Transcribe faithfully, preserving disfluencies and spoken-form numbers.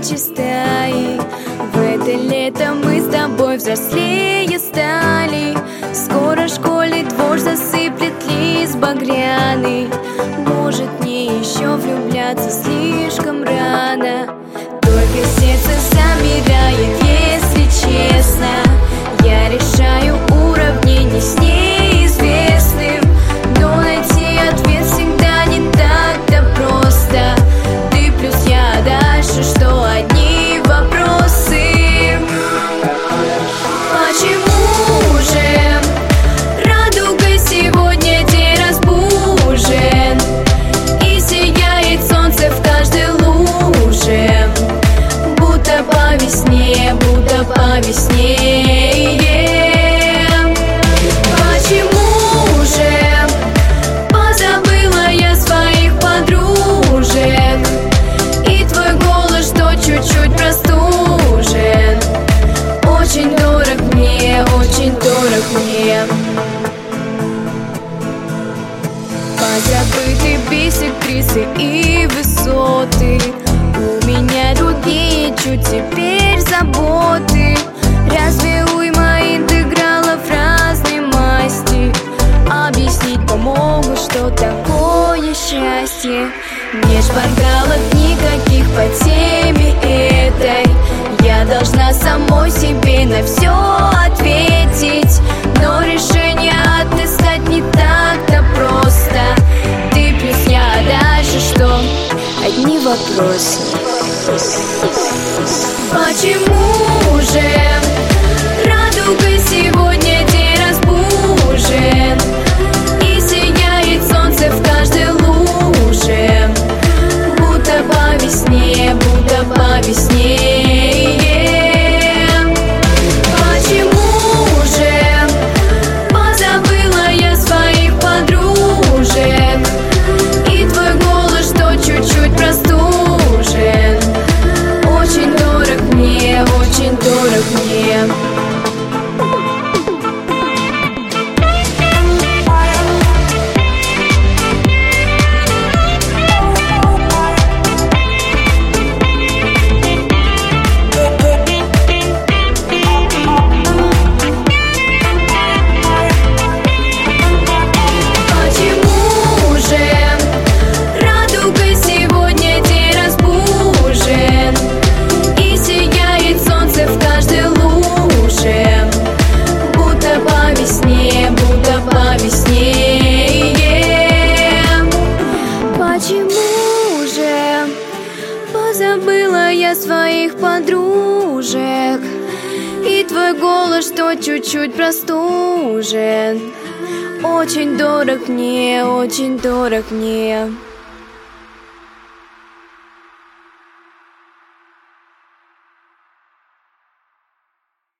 тысячи стаи. В это лето мы с тобой взрослее стали. Скоро в школе двор засыплет лист багряный. Может, мне еще влюбляться слишком рано. Только сердце замирает, если честно. Я решаю уравнение с неизвестным, но найти ответ всегда не так-то просто. Ты плюс я, дальше что? Одни вопросы. Почему же радугой сегодня день разбужен и сияет солнце в каждой луже? Будто по весне, будто по весне. Почему же позабыла я своих подружек и твой голос, что чуть-чуть простужен? Очень дорог мне, очень дорог мне. Позабыты бисектрисы и высоты. У меня другие чуть теперь заботы. Разве уйма интегралов разной масти объяснить помогут, что такое счастье? Не шпаргалок никаких по теме этой. Я должна самой себе на все ответить, но решение отыскать не так-то просто. Ты плюс я, дальше что? Одни вопросы. Почему же радугой сегодня день разбужен и сияет солнце в каждой луже? Будто по весне, будто по весне. Почему же позабыла я своих подружек и твой голос, что чуть-чуть простужен? Очень дорог мне, очень дорог мне. Почему же позабыла я своих подружек и твой голос, что чуть-чуть простужен? Очень дорог мне, очень дорог мне.